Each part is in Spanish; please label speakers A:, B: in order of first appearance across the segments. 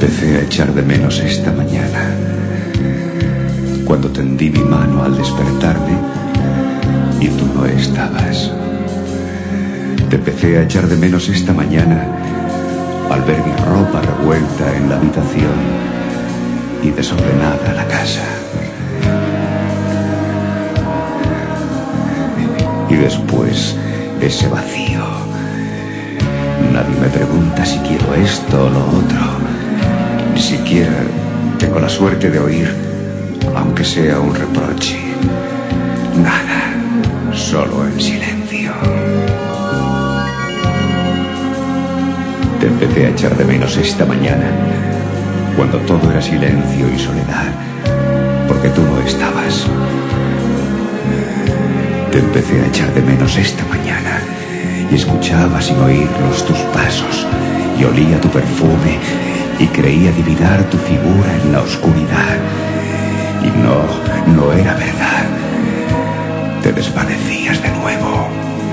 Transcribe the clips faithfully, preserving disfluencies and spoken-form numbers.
A: empecé a echar de menos esta mañana, cuando tendí mi mano al despertarme y tú no estabas. Te empecé a echar de menos esta mañana al ver mi ropa revuelta en la habitación y desordenada la casa. Y después ese vacío. Nadie me pregunta si quiero esto o lo otro. Ni siquiera tengo la suerte de oír, aunque sea un reproche. Nada, solo en silencio. Te empecé a echar de menos esta mañana, cuando todo era silencio y soledad, porque tú no estabas. Te empecé a echar de menos esta mañana y escuchaba sin oírlos tus pasos y olía tu perfume y creía adivinar tu figura en la oscuridad. Y no, no era verdad. Te desvanecías de nuevo.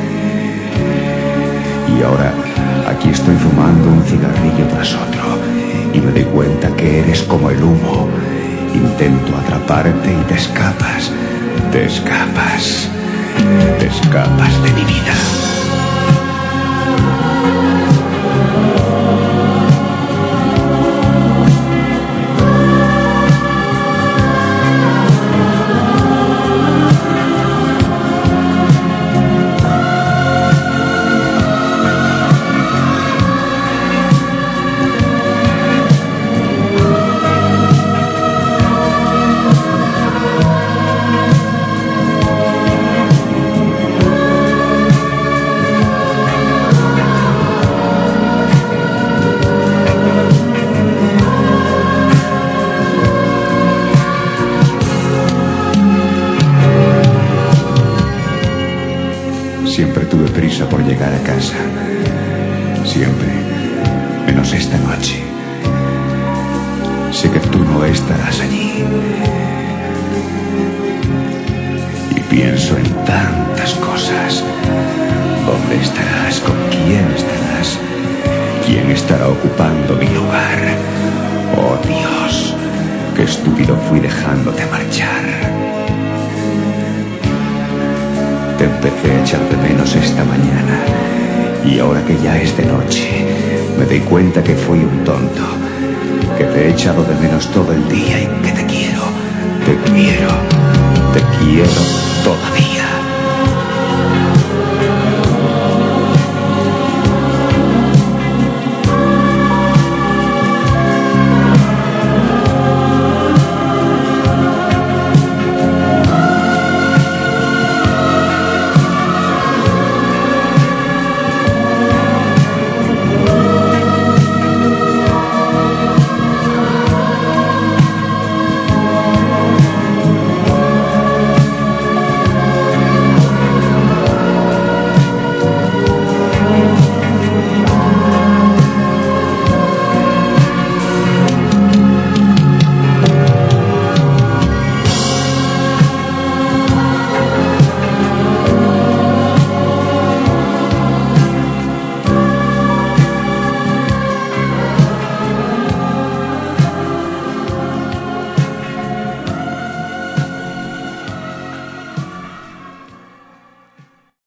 A: Y ahora aquí estoy fumando un cigarrillo tras otro y me doy cuenta que eres como el humo. Intento atraparte y te escapas, te escapas, te escapas de mi vida. Siempre tuve prisa por llegar a casa. Siempre, menos esta noche. Sé que tú no estarás allí. Y pienso en tantas cosas. ¿Dónde estarás? ¿Con quién estarás? ¿Quién estará ocupando mi lugar? Oh Dios, qué estúpido fui dejándote marchar. Te empecé a echar de menos esta mañana y ahora que ya es de noche me doy cuenta que fui un tonto, que te he echado de menos todo el día y que te quiero, te quiero, te quiero toda